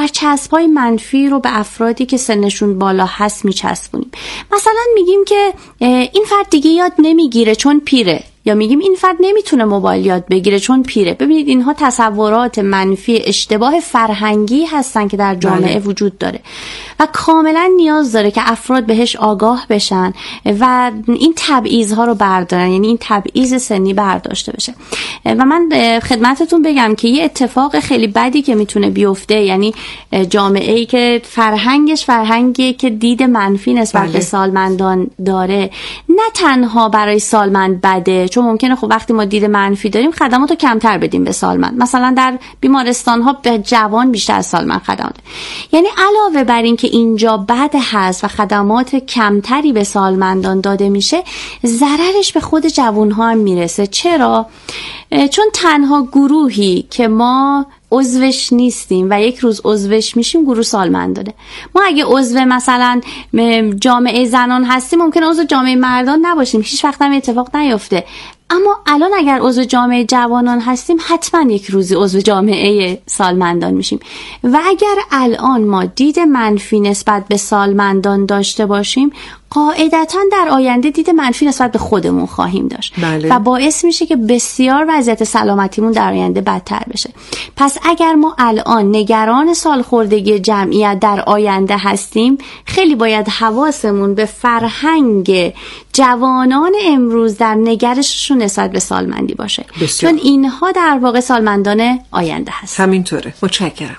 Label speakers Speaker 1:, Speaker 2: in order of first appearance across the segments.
Speaker 1: برچسب‌های منفی رو به افرادی که سنشون بالا هست میچسبونیم. مثلا میگیم که این فرد دیگه یاد نمیگیره چون پیره، یا میگیم این فرد نمیتونه موبایل یاد بگیره چون پیره. ببینید اینها تصورات منفی اشتباه فرهنگی هستن که در جامعه وجود داره و کاملا نیاز داره که افراد بهش آگاه بشن و این تبعیض‌ها رو بردارن، یعنی این تبعیض سنی برداشته بشه. و من خدمتتون بگم که یه اتفاق خیلی بدی که میتونه بیفته، یعنی جامعه‌ای که فرهنگی که دید منفی نسبت به سالمندان داره، نه تنها برای سالمند بده، چون ممکنه خب وقتی ما دید منفی داریم خدمات رو کمتر بدیم به سالمند. مثلا در بیمارستان ها به جوان بیشتر از سالمند خدمات، یعنی علاوه بر این که اینجا بد هست و خدمات کمتری به سالمندان داده میشه، ضررش به خود جوان ها هم میرسه. چرا؟ چون تنها گروهی که ما عضوش نیستیم و یک روز عضوش میشیم گروه سالمندانه. ما اگه عضو مثلا جامعه زنان هستیم ممکنه عضو جامعه مردان نباشیم، هیچ وقت هم اتفاق نیفته. اما الان اگر عضو جامعه جوانان هستیم حتما یک روزی عضو جامعه سالمندان میشیم و اگر الان ما دید منفی نسبت به سالمندان داشته باشیم، قاعدتاً در آینده دید منفی نسبت به خودمون خواهیم داشت. و باعث میشه که بسیار وضعیت سلامتیمون در آینده بدتر بشه. پس اگر ما الان نگران سالخوردگی جمعیت در آینده هستیم، خیلی باید حواسمون به فرهنگ جوانان امروز در نگرششون نسبت به سالمندی باشه. چون اینها در واقع سالمندان آینده هست.
Speaker 2: همینطوره. متشکرم.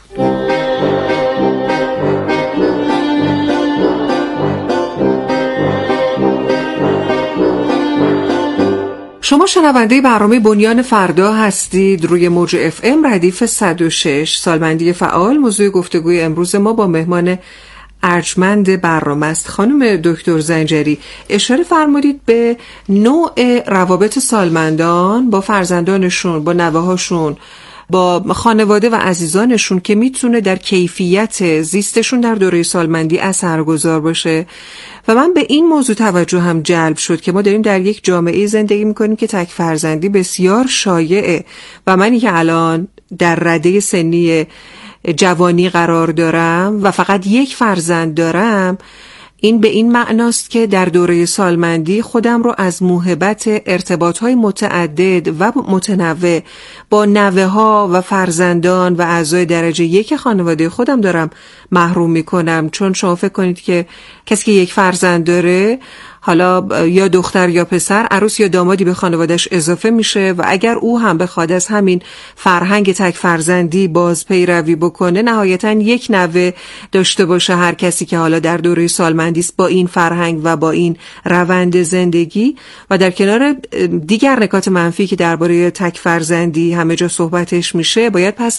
Speaker 2: شما شنونده برنامه بنیان فردا هستید روی موج FM ردیف 106 سالمندی فعال. موضوع گفتگوی امروز ما با مهمان ارجمند برنامه است خانم دکتر زنجری. اشاره فرمودید به نوع روابط سالمندان با فرزندانشون، با نوه‌هاشون، با خانواده و عزیزانشون که میتونه در کیفیت زیستشون در دوره سالمندی اثرگذار باشه. و من به این موضوع توجه هم جلب شد که ما داریم در یک جامعه زندگی میکنیم که تک فرزندی بسیار شایعه و منی که الان در رده سنی جوانی قرار دارم و فقط یک فرزند دارم، این به این معناست که در دوره سالمندی خودم رو از موهبت ارتباطهای متعدد و متنوع با نوه‌ها و فرزندان و اعضای درجه یک خانواده خودم دارم محروم میکنم. چون شما فکر کنید که کسی که یک فرزند داره، حالا یا دختر یا پسر، عروس یا دامادی به خانوادهش اضافه میشه و اگر او هم بخواد از همین فرهنگ تک فرزندی باز پیروی بکنه، نهایتاً یک نوه داشته باشه هر کسی که حالا در دوره سالمندی است با این فرهنگ و با این روند زندگی. و در کنار دیگر نکات منفی که درباره تک فرزندی همه جا صحبتش میشه، باید پس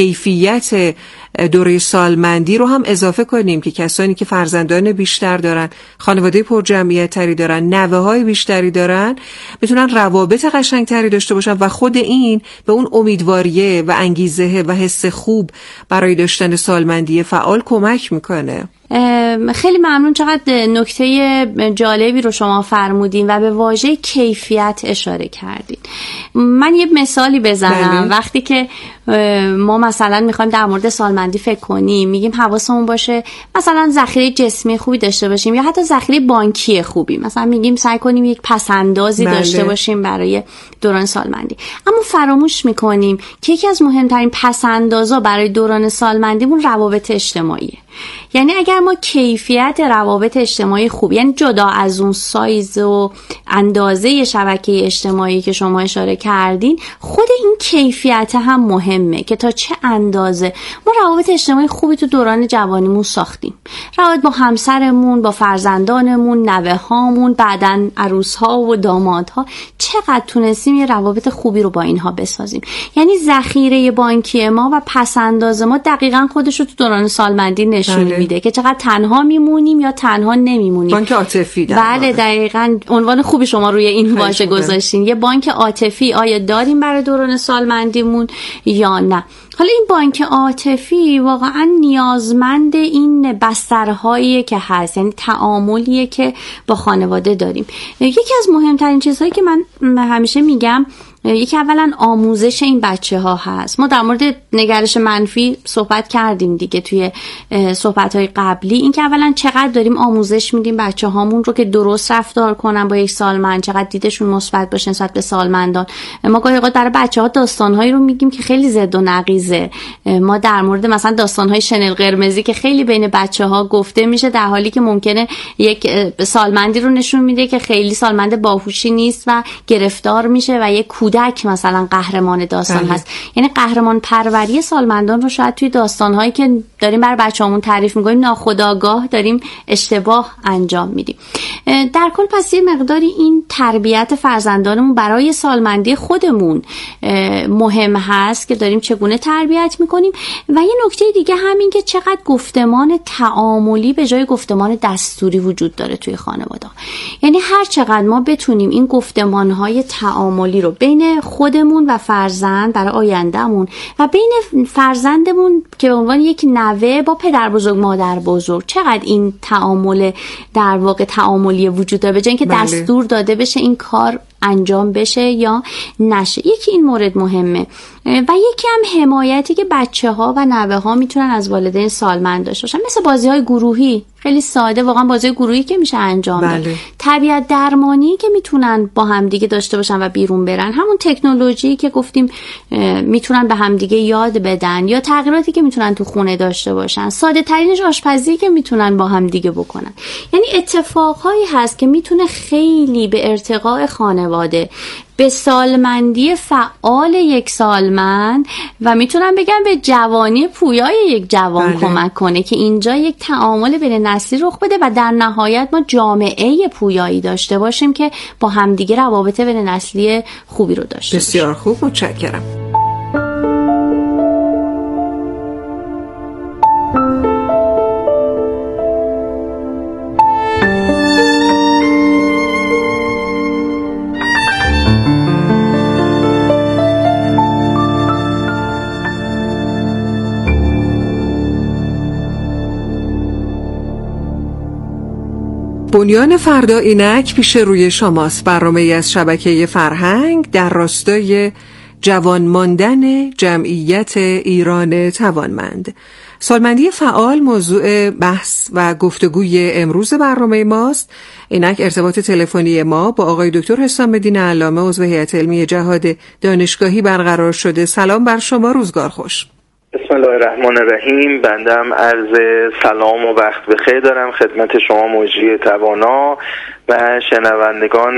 Speaker 2: کیفیت دوره سالمندی رو هم اضافه کنیم که کسانی که فرزندان بیشتر دارن، خانواده پرجمعیت تری دارن، نوه‌های بیشتری دارن، میتونن روابط قشنگتری داشته باشن و خود این به اون امیدواریه و انگیزه و حس خوب برای داشتن سالمندی فعال کمک میکنه.
Speaker 1: خیلی ممنون. چقدر نکته جالبی رو شما فرمودین و به واژه کیفیت اشاره کردین. من یه مثالی بزنم. وقتی که ما مثلا میخوایم در مورد سالمندی فکر کنیم، میگیم حواسمون باشه مثلا ذخیره جسمی خوبی داشته باشیم یا حتی ذخیره بانکی خوبی. مثلا میگیم سعی کنیم یک پسندازی داشته باشیم برای دوران سالمندی، اما فراموش میکنیم که یکی از مهمترین پسندازا برای دوران سالمندیمون روابط اجتماعیه. یعنی اگر ما کیفیت روابط اجتماعی خوب، یعنی جدا از اون سایز و اندازه شبکه اجتماعی که شما اشاره کردین، خود این کیفیت هم مهمه که تا چه اندازه ما روابط اجتماعی خوبی تو دوران جوانیمون ساختیم. روابط با همسرمون، با فرزندانمون، نوه‌هامون، بعدن عروس‌ها و دامادها، چقدر تونستیم یه روابط خوبی رو با اینها بسازیم. یعنی ذخیره بانکی ما و پس‌انداز ما دقیقاً خودش رو تو دوران سالمندی نشون میده که چقدر تنها میمونیم یا تنها نمیمونیم.
Speaker 2: بانک عاطفی.
Speaker 1: بله دقیقاً عنوان خوبی شما روی این واژه گذاشتین. یه بانک عاطفی آیا داریم برای دوران سالمندیمون یا نه؟ حالا این بانک عاطفی واقعا نیازمند این بسترهایی که هست، یعنی تعاملیه که با خانواده داریم. یکی از مهمترین چیزهایی که من همیشه میگم یکی اولا آموزش این بچه ها هست. ما در مورد نگرش منفی صحبت کردیم دیگه توی صحبت های قبلی، این که اولا چقدر داریم آموزش میدیم بچه هامون رو که درست رفتار کنن با یک سالمند، چقدر دیدشون مثبت باشه نسبت به سالمندان. ما گاهی اوقات برای بچه ها داستانهایی رو میگیم که خیلی ضد و نقیضه. ما در مورد مثلا داستانهای شنل قرمزی که خیلی بین بچه ها گفته میشه، در حالی که ممکنه یک سالمندی رو نشون میده که خیلی سالمند باهوشی نیست و گرفتار میشه و یک کودک مثلا قهرمان داستان هست. یعنی قهرمان پروری سالمندان رو شاید توی داستانهایی که داریم برای بچه‌هامون تعریف می‌کنیم ناخودآگاه داریم اشتباه انجام میدیم. در کل پس یه مقداری این تربیت فرزندانمون برای سالمندی خودمون مهم هست که داریم چگونه تربیت می‌کنیم. و یه نکته دیگه همین که چقدر گفتمان تعاملی به جای گفتمان دستوری وجود داره توی خانواده. یعنی هر چقدر ما بتونیم این گفتمان‌های تعاملی رو بین خودمون و فرزند برای آیندهمون و بین فرزندمون که به عنوان یک نوه با پدر بزرگ مادر بزرگ، چقدر این تعامل در واقع تعاملی وجود داره به جای اینکه دستور داده بشه این کار انجام بشه یا نشه. یکی این مورد مهمه و یکی هم حمایتی که بچه‌ها و نوه‌ها میتونن از والدین سالمند داشته باشن، مثل بازی‌های گروهی. خیلی ساده واقعا بازی گروهی که میشه انجام داد. تربیت درمانی که میتونن با همدیگه داشته باشن و بیرون برن، همون تکنولوژی که گفتیم میتونن به همدیگه یاد بدن، یا تغییراتی که میتونن تو خونه داشته باشن، ساده ترینش آشپزی که میتونن با همدیگه بکنن. یعنی اتفاقهایی هست که میتونه خیلی به ارتقاء خانواده، به سالمندی فعال یک سالمند و میتونم بگم به جوانی پویای یک جوان کمک کنه که اینجا یک تعامل بین نسلی رخ بده و در نهایت ما جامعه پویایی داشته باشیم که با همدیگه روابط بین نسلی خوبی رو داشته باشیم.
Speaker 2: بسیار خوب، متشکرم. بنیان فردا اینک پیش روی شماست. برنامه‌ای از شبکه فرهنگ در راستای جوان ماندن جمعیت ایران توانمند. سالمندی فعال موضوع بحث و گفتگوی امروز برنامه ماست. اینک ارتباط تلفنی ما با آقای دکتر حسام الدین علامه عضو هیئت علمی جهاد دانشگاهی برقرار شده. سلام بر شما، روزگار خوش.
Speaker 3: بسم الله الرحمن الرحیم. بندم عرض سلام و وقت بخیر دارم خدمت شما مجری توانا و شنوندگان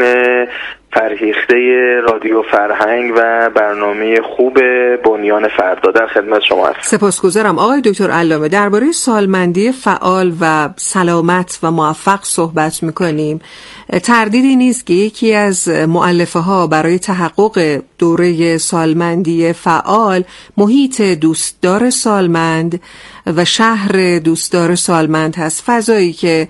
Speaker 3: فرهیخته رادیو فرهنگ و برنامه خوب بنیان فردا. در خدمت شما هستم.
Speaker 2: سپاسگزارم آقای دکتر علامه. درباره سالمندی فعال و سلامت و موفق صحبت می‌کنیم. تردیدی نیست که یکی از مؤلفه‌ها برای تحقق دوره سالمندی فعال محیط دوستدار سالمند و شهر دوستدار سالمند هست. فضایی که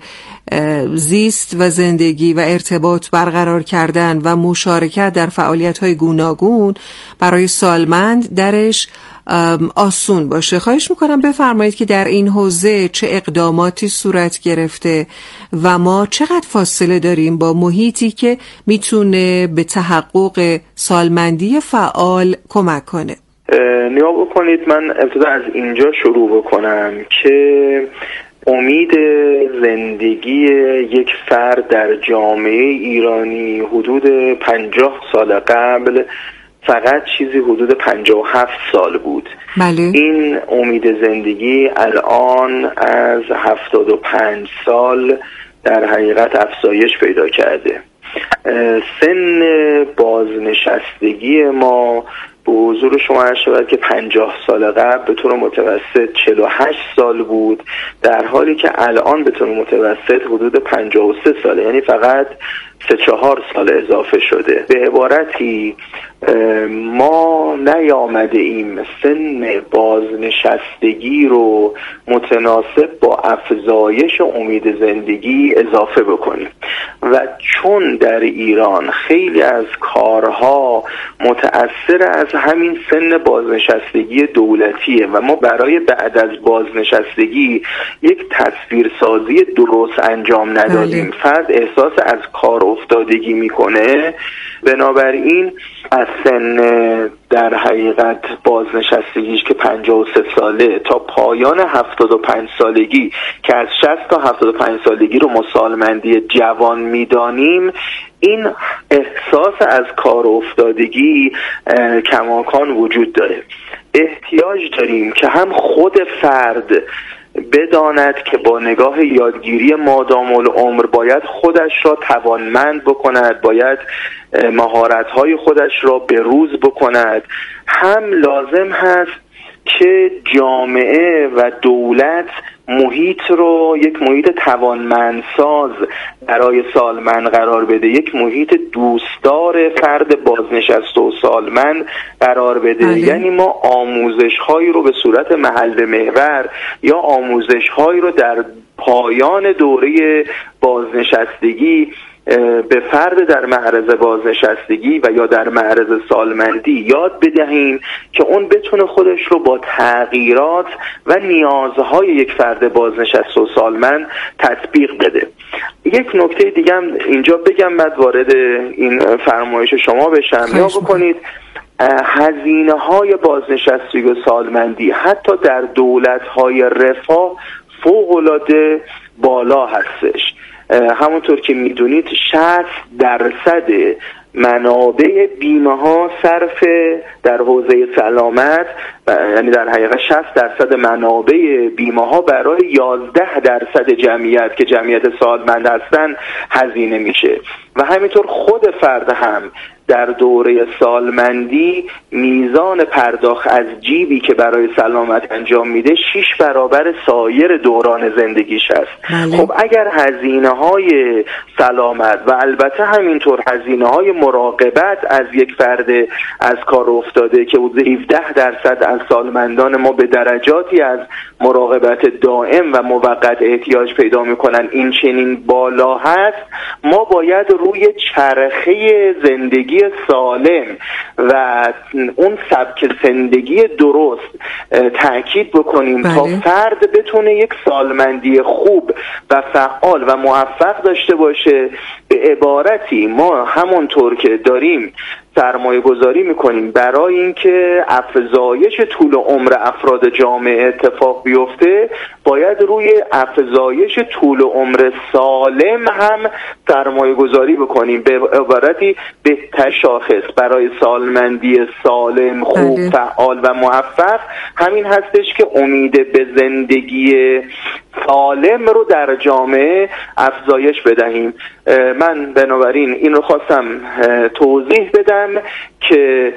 Speaker 2: زیست و زندگی و ارتباط برقرار کردن و مشارکت در فعالیت‌های گوناگون برای سالمند درش آسون باشه. خواهش میکنم بفرمایید که در این حوزه چه اقداماتی صورت گرفته و ما چقدر فاصله داریم با محیطی که میتونه به تحقق سالمندی فعال کمک کنه.
Speaker 3: نیا بکنید من ابتدا از اینجا شروع بکنم که امید زندگی یک فرد در جامعه ایرانی حدود 50 سال قبل فقط چیزی حدود 57 سال بود.
Speaker 2: بله. این
Speaker 3: امید زندگی الان از 75 سال در حقیقت افزایش پیدا کرده. سن بازنشستگی ما به حضور شما عرض شود که 50 سال قبل به طور متوسط 48 سال بود، در حالی که الان به طور متوسط حدود 53 ساله، یعنی فقط 3-4 سال اضافه شده. به عبارتی ما نیامده ایم سن بازنشستگی رو متناسب با افزایش امید زندگی اضافه بکنیم و چون در ایران خیلی از کارها متأثر از همین سن بازنشستگی دولتیه و ما برای بعد از بازنشستگی یک تصویرسازی درست انجام ندادیم، فرد احساس از کار افتادگی میکنه. بنابراین از سن در حقیقت بازنشستگیش که 53 ساله تا پایان 75 سالگی که از 60 تا 75 سالگی رو ما سالمندی جوان میدانیم، این احساس از کار افتادگی کماکان وجود داره. احتیاج داریم که هم خود فرد بداند که با نگاه یادگیری مادام العمر باید خودش را توانمند بکند، باید مهارت‌های خودش را به روز بکند. هم لازم هست که جامعه و دولت محیط رو یک محیط توانمندساز برای سالمند قرار بده، یک محیط دوستدار فرد بازنشسته و سالمند قرار بده. یعنی ما آموزش‌هایی رو به صورت محل محور یا آموزش‌هایی رو در پایان دوره بازنشستگی به فرد در معرض بازنشستگی و یا در معرض سالمندی یاد بدهیم که اون بتونه خودش رو با تغییرات و نیازهای یک فرد بازنشسته و سالمند تطبیق بده. یک نکته دیگه هم اینجا بگم بعد وارد این فرمایش شما بشم. یا بکنید هزینه‌های بازنشستگی و سالمندی حتی در دولت‌های رفاه فوق‌العاده بالا هستش. همونطور که میدونید 60% منابع بیمه ها صرف در حوزه سلامت، یعنی در حقیقت 60% منابع بیمه ها برای 11% جمعیت که جمعیت سالمند هستن هزینه میشه. و همینطور خود فرد هم در دوره سالمندی میزان پرداخت از جیبی که برای سلامت انجام میده 6 برابر سایر دوران زندگیش است. خب اگر هزینه‌های سلامت و البته همینطور هزینه‌های مراقبت از یک فرد از کار افتاده که حدود 17% از سالمندان ما به درجاتی از مراقبت دائم و موقت احتیاج پیدا میکنن این چنین بالا هست، ما باید روی چرخه زندگی سالم و اون سبک زندگی درست تأکید بکنیم تا فرد بتونه یک سالمندی خوب و فعال و موفق داشته باشه. به عبارتی ما همونطور که داریم سرمایه گذاری میکنیم برای اینکه افزایش طول عمر افراد جامعه اتفاق بیفته، باید روی افزایش طول عمر سالم هم سرمایه گذاری بکنیم. به عبارتی بهتر شاخص برای سالمندی سالم، خوب، فعال و موفق همین هستش که امید به زندگی سالم رو در جامعه افزایش بدهیم. من بنابراین این رو خواستم توضیح بدم که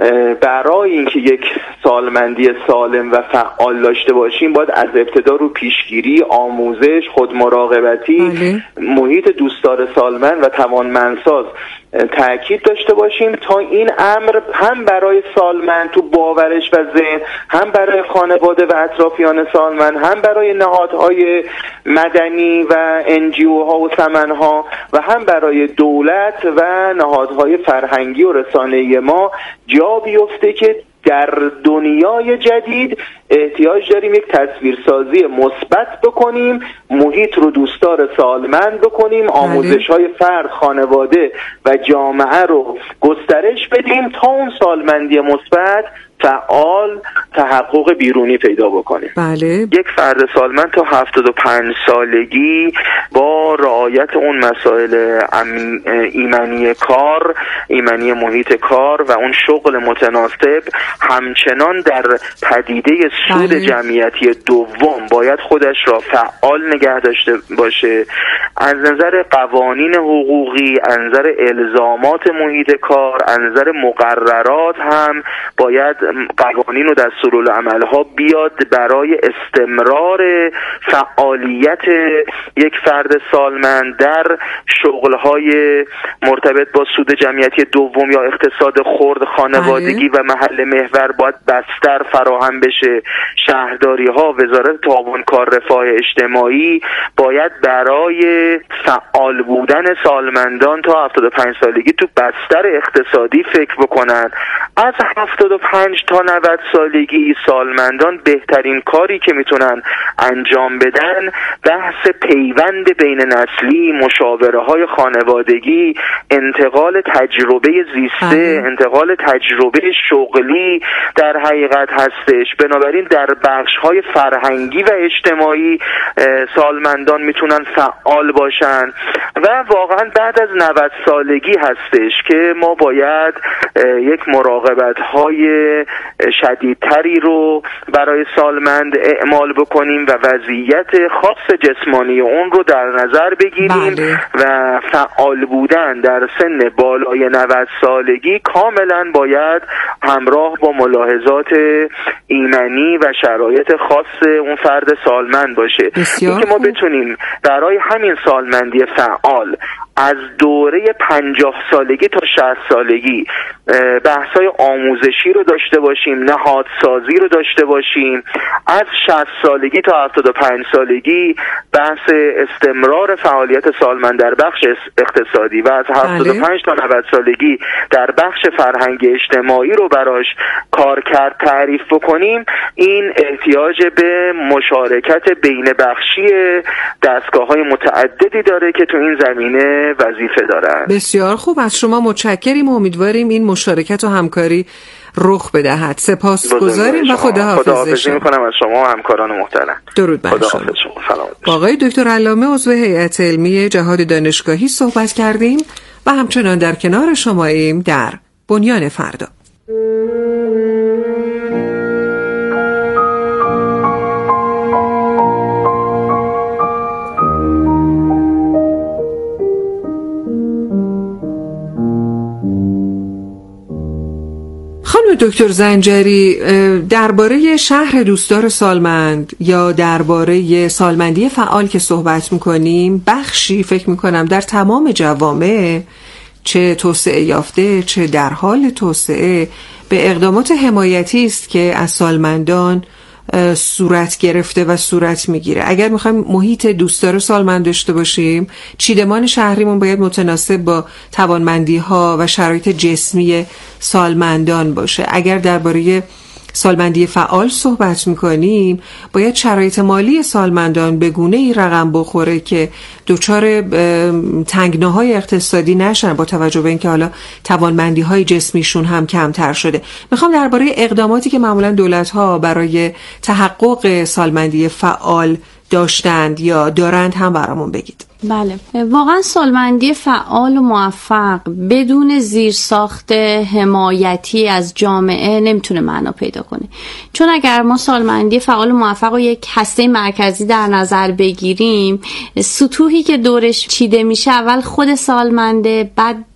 Speaker 3: برای اینکه یک سالمندی سالم و فعال داشته باشیم باید از ابتدا رو پیشگیری، آموزش، خودمراقبتی، محیط دوستدار سالمند و توانمندساز تأکید داشته باشیم تا این امر هم برای سالمند تو باورش و ذهن، هم برای خانواده و اطرافیان سالمند، هم برای نهادهای مدنی و NGO ها و سمنها و هم برای دولت و نهادهای فرهنگی و رسانه‌ای ما جا بیفته که در دنیای جدید احتیاج داریم یک تصویرسازی مثبت بکنیم، محیط رو دوستدار سالمند بکنیم، آموزش‌های فرد، خانواده و جامعه رو گسترش بدیم تا اون سالمندی مثبت فعال تحقق بیرونی پیدا بکنیم. یک فرد سالمند تا 75 سالگی با رعایت اون مسائل ایمنی کار، ایمنی محیط کار و اون شغل متناسب همچنان در پدیده سود جمعیتی دوم باید خودش را فعال نگه داشته باشه. از نظر قوانین حقوقی، از نظر الزامات محیط کار، از نظر مقررات هم باید قوانین و دستورالعمل‌ها بیاد برای استمرار فعالیت یک فرد سالمند در شغل‌های مرتبط با سود جمعیتی دوم یا اقتصاد خرد، خانوادگی و محل محور باید بستر فراهم بشه. شهرداری‌ها، وزارت تعاون کار رفاه اجتماعی باید برای فعال بودن سالمندان تا 75 سالگی تو بستر اقتصادی فکر بکنن. از 75 85 تا 90 سالگی سالمندان بهترین کاری که میتونن انجام بدن بحث پیوند بین نسلی، مشاوره های خانوادگی، انتقال تجربه زیسته، انتقال تجربه شغلی در حقیقت هستش. بنابراین در بخش های فرهنگی و اجتماعی سالمندان میتونن فعال باشن و واقعا بعد از 90 سالگی هستش که ما باید یک مراقبت های شدیدتری رو برای سالمند اعمال بکنیم و وضعیت خاص جسمانی اون رو در نظر بگیریم.
Speaker 2: بله.
Speaker 3: و فعال بودن در سن بالای 90 سالگی کاملا باید همراه با ملاحظات ایمنی و شرایط خاص اون فرد سالمند باشه. اینکه ما بتونیم برای همین سالمندی فعال از دوره 50 سالگی تا 60 سالگی بحث‌های آموزشی رو داشته باشیم، نهادسازی رو داشته باشیم. از 60 سالگی تا 75 سالگی بحث استمرار فعالیت سالمند در بخش اقتصادی و از 75 تا 90 سالگی در بخش فرهنگ اجتماعی رو براش کارکرد تعریف بکنیم. این احتیاج به مشارکت بین بخشی دستگاه‌های متعددی داره که تو این زمینه وظیفه دارن.
Speaker 2: بسیار خوب، از شما متشکریم. امیدواریم این مشارکت و همکاری رخ بدهد. سپاسگزاریم و خداحافظی
Speaker 3: میکنم از شما و همکاران محترم.
Speaker 2: درود بر شما. با آقای دکتر علامه عضو هیئت علمی جهاد دانشگاهی صحبت کردیم و همچنان در کنار شماییم در بنیان فردا. دکتر زنجری، درباره شهر دوستدار سالمند یا درباره سالمندی فعال که صحبت میکنیم، بخشی فکر میکنم در تمام جوامع، چه توسعه یافته چه در حال توسعه، به اقدامات حمایتی است که از سالمندان صورت گرفته و صورت میگیره. اگر میخوایم محیط دوستدار سالمند داشته باشیم، چیدمان شهریمون باید متناسب با توانمندی ها و شرایط جسمی سالمندان باشه. اگر درباره سالمندی فعال صحبت میکنیم، باید شرایط مالی سالمندان به گونه‌ای رقم بخوره که دچار تنگناهای اقتصادی نشن، با توجه به اینکه حالا توانمندی های جسمیشون هم کمتر شده. میخوام درباره اقداماتی که معمولا دولت‌ها برای تحقق سالمندی فعال داشتند یا دارند هم برامون بگید.
Speaker 1: بله، واقعا سالمندی فعال و موفق بدون زیرساخت حمایتی از جامعه نمیتونه معنا پیدا کنه. چون اگر ما سالمندی فعال و موفق و یک هسته مرکزی در نظر بگیریم، سطوحی که دورش چیده میشه، اول خود سالمنده، بعد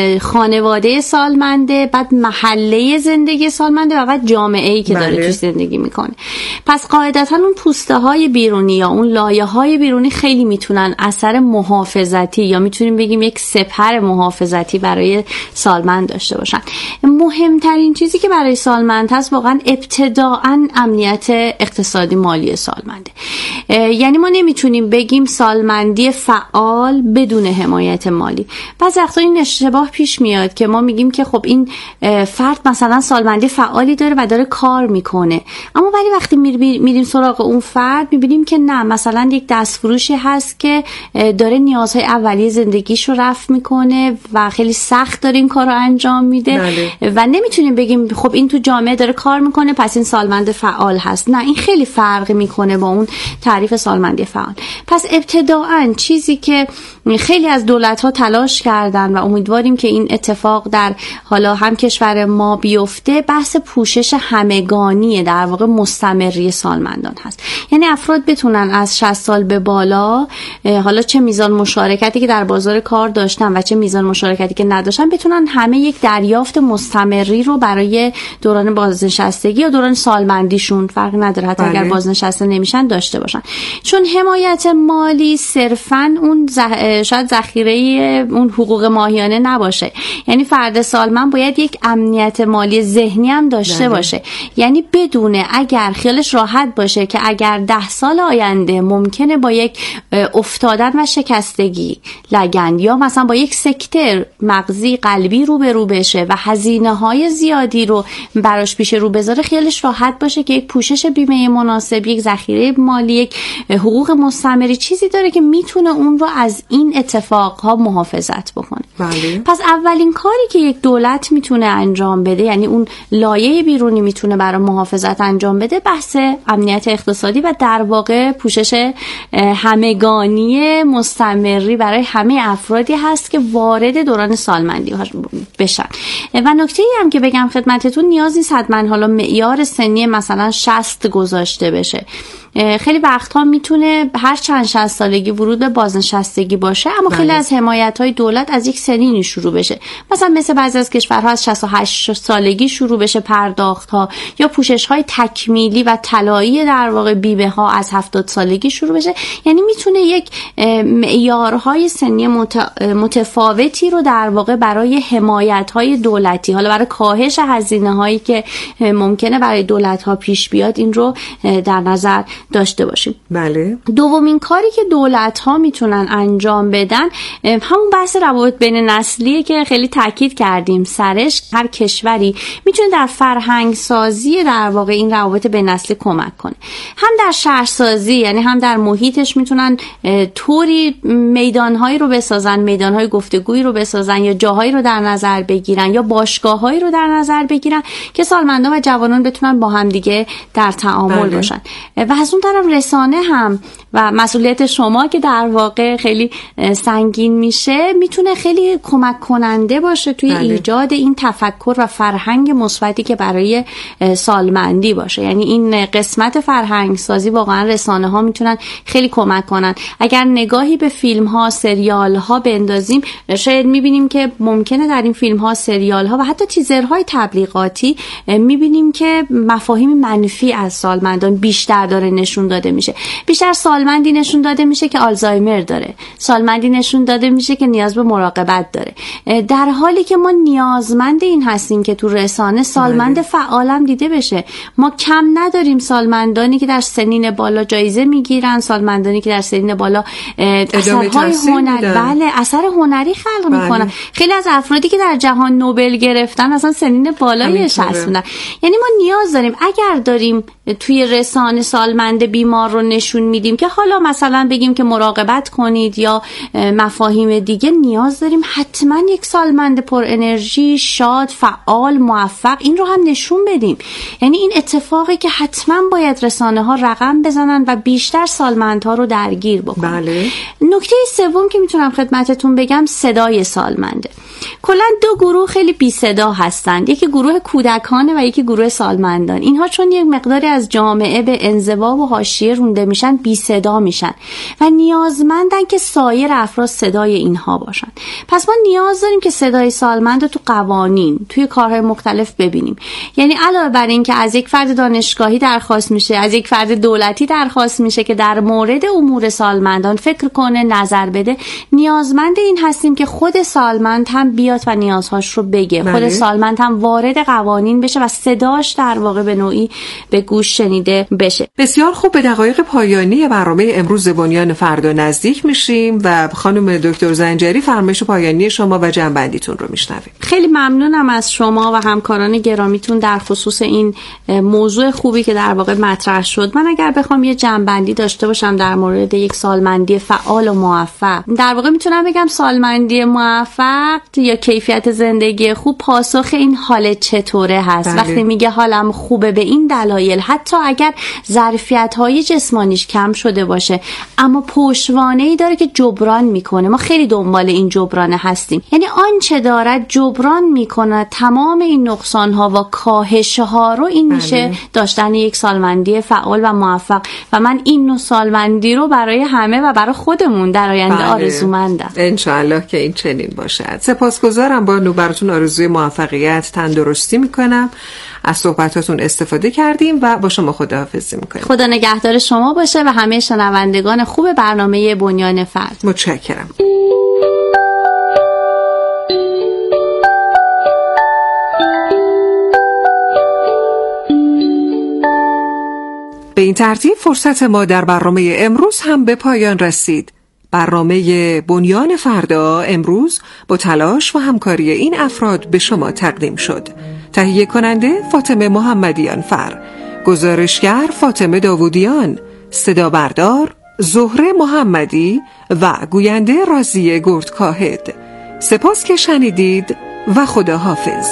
Speaker 1: خانواده سالمنده، بعد محله زندگی سالمنده و بعد جامعه‌ای که داره توش زندگی میکنه. پس قاعدتاً اون پوسته های بیرونی یا اون لایه های بیرونی خیلی میتونن اثر محافظتی یا میتونیم بگیم یک سپر محافظتی برای سالمند داشته باشن. مهمترین چیزی که برای سالمند هست واقعا ابتداعاً امنیت اقتصادی مالی سالمنده. یعنی ما نمیتونیم بگیم سالمندی فعال بدون حمایت مالی. بعضی وقتا این اشتباه پیش میاد که ما میگیم که خب این فرد مثلا سالمندی فعالی داره و داره کار میکنه، اما ولی وقتی میریم سراغ اون فرد میبینیم که نه، مثلا یک دستفروشی هست که داره نیازهای اولیه زندگیش رو رفع میکنه و خیلی سخت داره این کار رو انجام میده. و نمیتونیم بگیم خب این تو جامعه داره کار میکنه پس این سالمند فعال هست. نه، این خیلی فرق میکنه با اون تعریف سالمندی فعال. پس ابتداعاً چیزی که خیلی از دولت‌ها تلاش کردن و امیدواریم که این اتفاق در حالا هم کشور ما بیفته، بحث پوشش همگانی در واقع مستمری سالمندان هست. یعنی افراد بتونن از 60 سال به بالا، حالا چه میزان مشارکتی که در بازار کار داشتن و چه میزان مشارکتی که نداشتن، بتونن همه یک دریافت مستمری رو برای دوران بازنشستگی یا دوران سالمندیشون، فرق نداره حتی اگر بازنشسته نمیشن، داشته باشن. چون حمایت مالی صرفاً اون شاید ذخیره اون حقوق ماهیانه نباشه، یعنی فرد سالمند باید یک امنیت مالی ذهنی هم داشته باشه، یعنی بدونه اگر خیالش راحت باشه که اگر 10 سال آینده ممکنه با یک افتادن و شکستگی لگن یا مثلا با یک سکته مغزی قلبی روبرو بشه و هزینه‌های زیادی رو براش پیش رو بذاره، خیالش راحت باشه که یک پوشش بیمه مناسب، یک ذخیره مالی، یک حقوق مستمری چیزی داره که میتونه اون رو از این اتفاقها محافظت بکنه.
Speaker 2: بله.
Speaker 1: پس اولین کاری که یک دولت میتونه انجام بده، یعنی اون لایه بیرونی میتونه برای محافظت انجام بده، بحث امنیت اقتصادی و در واقع پوشش همگانی مستمری برای همه افرادی هست که وارد دوران سالمندی بشن. و نکته‌ای هم که بگم خدمتتون، نیاز نیست حتما حالا معیار سنی مثلا 60 گذاشته بشه. خیلی وقتها میتونه هر چند 60 سالگی ورود به بازنشستگی باشه، اما خیلی از حمایت‌های دولت از یک سنینی شروع بشه، مثل بعضی از کشورها از 68 سالگی شروع بشه پرداخت‌ها، یا پوشش‌های تکمیلی و طلایی در واقع بیمه‌ها از 70 سالگی شروع بشه. یعنی میتونه یک معیارهای سنی متفاوتی رو در واقع برای حمایت‌های دولتی، حالا برای کاهش هزینه‌هایی که ممکنه برای دولت‌ها پیش بیاد، این رو در نظر داشته باشیم.
Speaker 2: بله.
Speaker 1: دومین کاری که دولت‌ها میتونن انجام بدن همون بحث روابط بین نسلیه که خیلی تاکید کردیم سرش. هر کشوری میتونه در فرهنگ سازی در واقع این روابط بین نسلی کمک کنه، هم در شهرسازی، یعنی هم در محیطش میتونن طوری میدانهایی رو بسازن، میدانهای گفتگویی رو بسازن، یا جاهایی رو در نظر بگیرن، یا باشگاه‌هایی رو در نظر بگیرن که سالمندان و جوانان بتونن با هم دیگه در تعامل باشن. و از اون طرف رسانه هم و مسئولیت شما که در واقع خیلی سنگین میشه، میتونه خیلی کمک کننده باشه توی ایجاد این تفکر و فرهنگ مثبتی که برای سالمندی باشه. یعنی این قسمت فرهنگ سازی واقعا رسانه ها میتونن خیلی کمک کنن. اگر نگاهی به فیلم ها، سریال ها بندازیم، شاید میبینیم که ممکنه در این فیلم ها، سریال ها و حتی تیزرهای تبلیغاتی میبینیم که مفاهیم منفی از سالمندان بیشتر داره نشون داده میشه. بیشتر سالمندی نشون داده میشه که آلزایمر داره، سالمندی نشون داده میشه که نیاز به مراقبت داره، در حالی که ما نیازمند این هستیم که تو رسانه سالمند فعالم دیده بشه. ما کم نداریم سالمندانی که در سنین بالا جایزه میگیرن، سالمندانی که در سنین بالا اثرهای هنری، بله، اثر هنری خلق میکنن. خیلی از افرادی که در جهان نوبل گرفتن اصلا سنین بالای 60 بودن. یعنی ما نیاز داریم، اگر داریم توی رسانه سالمند بیمار رو نشون میدیم که حالا مثلا بگیم که مراقبت کنید یا مفاهیم دیگه، نیاز داریم حتما یک سالمند پر انرژی، شاد، فعال، موفق، این رو هم نشون بدیم. یعنی این اتفاقی که حتما باید رسانه ها رقم بزنن و بیشتر سالمندها رو درگیر بکنن.
Speaker 2: بله.
Speaker 1: نکته سوم که میتونم خدمتتون بگم صدای سالمنده. کلا دو گروه خیلی بی صدا هستند، یکی گروه کودکانه و یکی گروه سالمندان. اینها چون یک مقداری از جامعه به انزوا و حاشیه رونده میشن، بی صدا میشن و نیازمندن که سایر افراد صدای اینها باشن. پس ما نیاز داریم که صدای سالمند رو تو قوانین، توی کارهای مختلف ببینیم. یعنی علاوه بر این که از یک فرد دانشگاهی درخواست میشه، از یک فرد دولتی درخواست میشه که در مورد امور سالمندان فکر کنه، نظر بده، نیازمند این هستیم که خود سالمند هم بیاد و نیازهاش رو بگه. خود سالمند هم وارد قوانین بشه و صداش در واقع به نوعی به گوش شنیده بشه.
Speaker 2: بسیار خوب. به دقایق پایانی برنامه امروز بنیان فردا نزدیک میشیم و خانم دکتر زنجری فرمایش پایانی شما و جنبندیتون رو میشنویم.
Speaker 1: خیلی ممنونم از شما و همکاران گرامیتون در خصوص این موضوع خوبی که در واقع مطرح شد. من اگر بخوام یه جنبندی داشته باشم در مورد یک سالمندی فعال و موفق، در واقع میتونم بگم سالمندی موفق یا کیفیت زندگی خوب پاسخ این حال چطوره هست.
Speaker 2: بله.
Speaker 1: وقتی میگه حالم خوبه به این دلایل، حتی اگر ظرفیت‌های جسمانیش کم شده باشه اما پشتوانه‌ای داره که جبران میکنه. ما خیلی دنبال این جبرانه هستیم، یعنی آنچه دارد جبران میکنه تمام این نقصان‌ها و کاهش‌ها رو. این میشه داشتن یک سالمندی فعال و موفق و من این نوع سالمندی رو برای همه و برای خودمون در آینده آرزومندم.
Speaker 2: انشاءالله که این چنین باشد. سپاسگزارم. با براتون آرزوی موفقیت، تندرستی میکنم. از صحبتاتون استفاده کردیم و با شما خداحافظی میکنیم.
Speaker 1: خدا نگهدار شما باشه و همه شنوندگان خوب برنامه بنیان فرد.
Speaker 2: متشکرم. به این ترتیب فرصت ما در برنامه امروز هم به پایان رسید. برنامه بنیان فردا امروز با تلاش و همکاری این افراد به شما تقدیم شد. تهیه کننده فاطمه محمدیان فر، گزارشگر فاطمه داوودیان، صدا بردار زهره محمدی و گوینده رازیه گردکاهد. سپاس که شنیدید و خدا حافظ.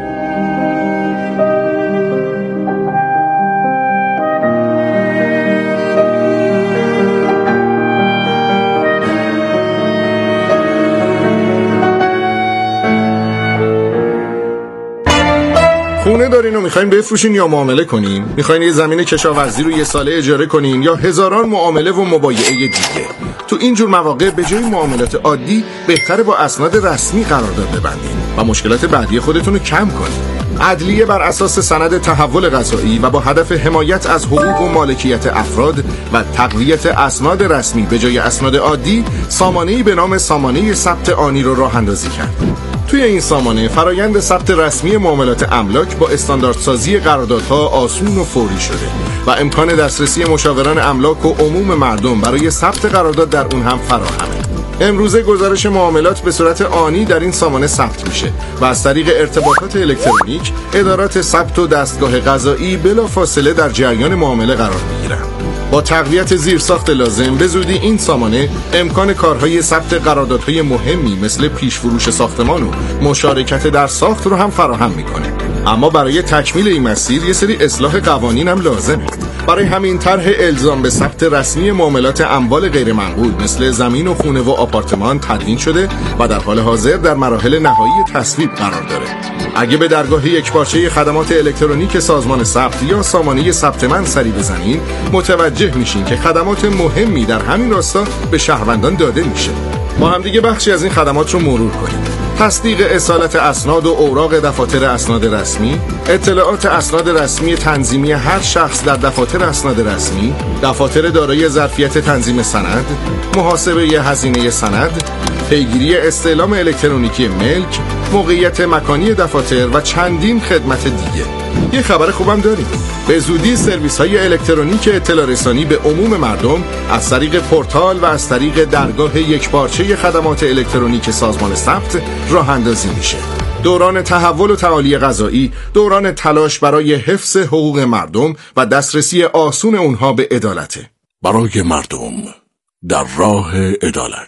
Speaker 4: خونه دارین و میخواین بفروشین یا معامله کنین؟ میخواین یه زمین کشاورزی رو یه ساله اجاره کنین یا هزاران معامله و مبایعه دیگه؟ تو این جور مواقع به جای معاملات عادی بهتره با اسناد رسمی قرارداد ببندین و مشکلات بعدی خودتون رو کم کنین. عدلیه بر اساس سند تحول قضایی و با هدف حمایت از حقوق و مالکیت افراد و تقویت اسناد رسمی به جای اسناد عادی، سامانه‌ای به نام سامانه ثبت آنی رو راه اندازی کرد. توی این سامانه فرایند ثبت رسمی معاملات املاک با استانداردسازی قراردادها آسون و فوری شده و امکان دسترسی مشاوران املاک و عموم مردم برای ثبت قرارداد در اون هم فراهمه. امروزه گزارش معاملات به صورت آنی در این سامانه ثبت میشه و از طریق ارتباطات الکترونیک ادارات ثبت و دستگاه قضایی بلافاصله در جریان معامله قرار میگیرن. با تقویت زیرساخت لازم به زودی این سامانه امکان کارهای ثبت قراردادهای مهمی مثل پیشفروش ساختمان و مشارکت در ساخت رو هم فراهم میکنه. اما برای تکمیل این مسیر یه سری اصلاح قوانین هم لازمه. برای همین طرح الزام به ثبت رسمی معاملات اموال غیر منقول مثل زمین و خونه و آپارتمان تدوین شده و در حال حاضر در مراحل نهایی تصویب قرار داره. اگه به درگاه یکپارچه خدمات الکترونیک سازمان ثبت یا سامانه ثبت من سری بزنین، متوجه میشین که خدمات مهمی در همین راستا به شهروندان داده میشه. با هم دیگه بخشی از این خدمات رو مرور کنیم. تصدیق اصالت اسناد و اوراق دفاتر اسناد رسمی، اطلاعات اسناد رسمی تنظیمی هر شخص در دفاتر اسناد رسمی، دفاتر دارای ظرفیت تنظیم سند، محاسبه هزینه سند، پیگیری استعلام الکترونیکی ملک، موقعیت مکانی دفاتر و چندین خدمت دیگه. یه خبر خوبم داریم. به زودی سرویس‌های الکترونیک اطلاع رسانی به عموم مردم از طریق پورتال و از طریق درگاه یکپارچه خدمات الکترونیک سازمان ثبت راه اندازی میشه. دوران تحول و تعالی قضایی دوران تلاش برای حفظ حقوق مردم و دسترسی آسون اونها به عدالته.
Speaker 5: برای مردم در راه عدالت.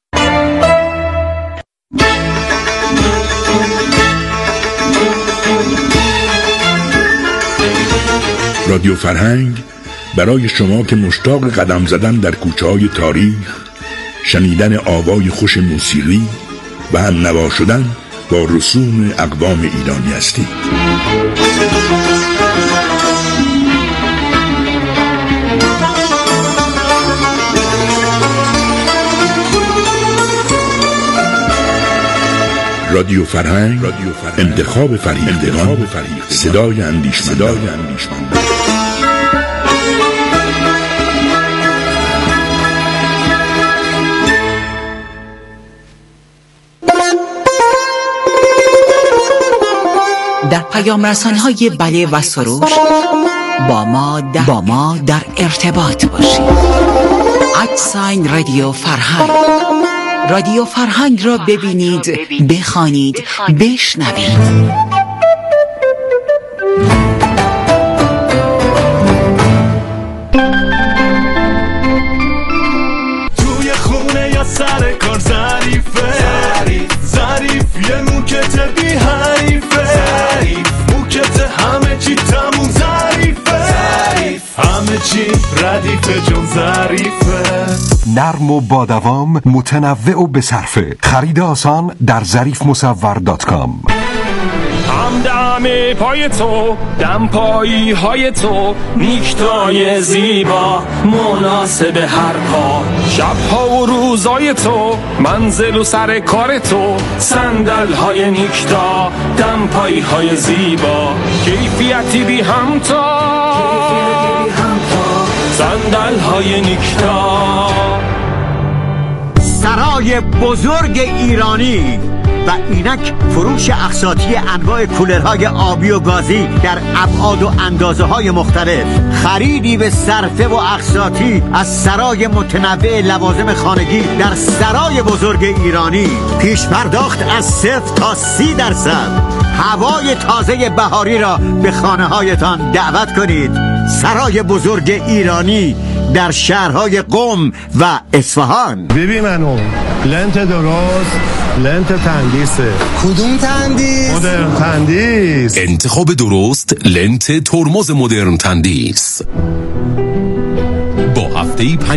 Speaker 5: رادیو فرهنگ برای شما که مشتاق قدم زدن در کوچه‌های تاریخ، شنیدن آوای خوش موسیقی و هم نوا شدن با رسوم اقوام ایرانی هستید. رادیو فرهنگ، انتخاب فریختگان، صدای اندیشمندان.
Speaker 6: در پیام رسانه‌های بله و سروش با ما در ارتباط باشید. @رادیو فرهنگ. رادیو فرهنگ را ببینید، بخوانید، بشنوید.
Speaker 7: توی خونه یا سر کار ظریف یه موکت بی حریفه، موکت همه چی تموم ظریفه، همه چی ردیفه جون ظریفه،
Speaker 8: نرم و با دوام، متنوع و بصرفه. خرید آسان در ظریفمصور.com.
Speaker 7: همه پای تو، دمپایی های تو، نیکتای زیبا مناسب هر پا، شبها و روزای تو، منزل و سر کار تو، صندل های نیکتا، دمپایی های زیبا، کیفیتی بی همتا، صندل های نیکتا.
Speaker 9: سرای بزرگ ایرانی و اینک فروش اقساطی انواع کولرهای آبی و گازی در ابعاد و اندازه‌های مختلف، خریدی به صرفه و اقساطی از سرای متنوع لوازم خانگی در سرای بزرگ ایرانی، پیش پرداخت از 0 تا 30%، هوای تازه بهاری را به خانه‌هایتان دعوت کنید. سرای بزرگ ایرانی در شهرهای قم و اصفهان.
Speaker 10: ببین منو لنت درست، لنت تندیسه.
Speaker 11: کدوم تندیس؟
Speaker 10: مدرن تندیس.
Speaker 12: انتخاب درست لنت ترمز مدرن تندیس. با هفته‌ای